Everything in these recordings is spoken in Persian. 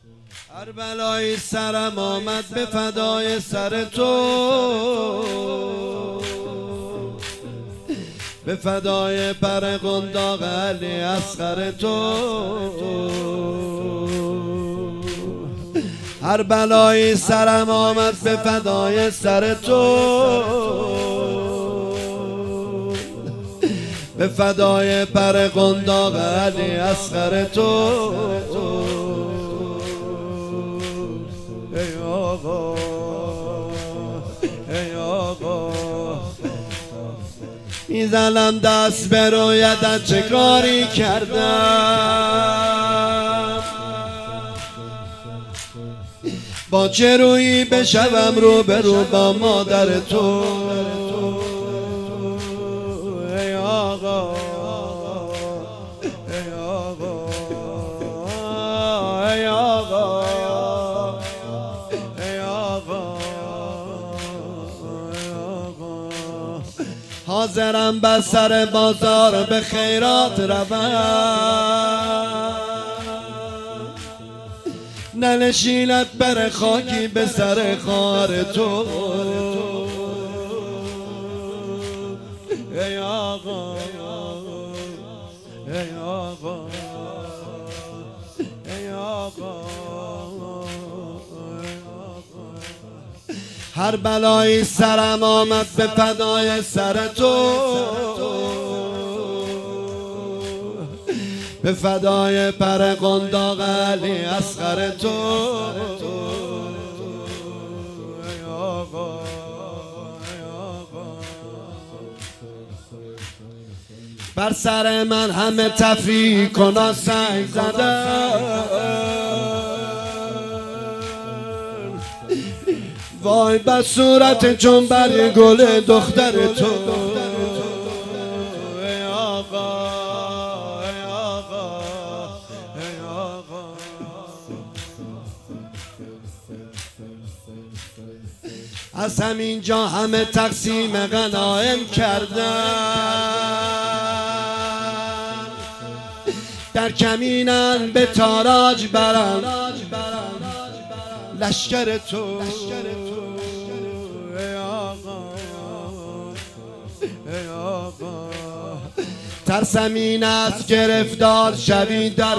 هر بلایی سرم آمد به فدای سر تو، به فدای پر قنداق علی اصغر تو. هر بلایی سرم آمد به فدای سر تو، به فدای پر قنداق علی اصغر تو. ای آقا ای آقا میزنم دست به رویت چه کاری کردم، با چه رویی بشوم رو به رو با مادر تو. ای آقا ای آقا ای آقا ای آقا ای آقا حاضرم بر سر بازار به خیرات روم، ننشیند بر خاکی به سر خار تو. ای آقا ای آقا ای آقا هر بلایی سرم آمد به فدای سر تو، به فدای پر قنداق علی اصغر تو. ای آقا ای آقا بر سر من همه تفریح کنا سنگ زدن، وای بر صورت چون برگ گل دختر تو. ای آقا ای آقا ای آقا از همینجا همه تقسیم غنایم کردن، در کمینن به تاراج برن لشکر تو. ای آقا ای آقا ترسم این است گرفتار شوی در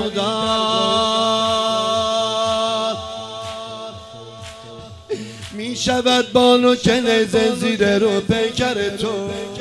گودال، می شود بانو که نیزه زیر رو پیکر تو.